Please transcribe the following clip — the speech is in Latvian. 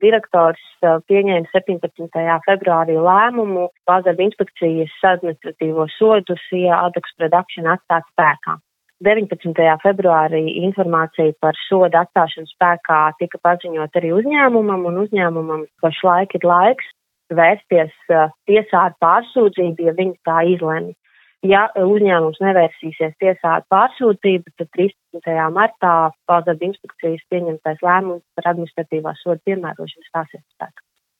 direktors pieņēma 17. februārī lēmumu Valsts inspekcijas administratīvo sodu CIA Adex Production atstāt spēkā. 19. februārī informācija par sodu atstāšanu spēkā tika paziņot arī uzņēmumam, un uzņēmumam pašlaik ir laiks vērsties tiesā ar pārsūdzību, ja viņi tā izlemj. Ja uzņēmums nevērsīsies tiesā ar pārsūdzību, tad 13. martā Valsts inspekcijas pieņemtais lēmums par administratīvā soda piemērošanu stāsies spēkā.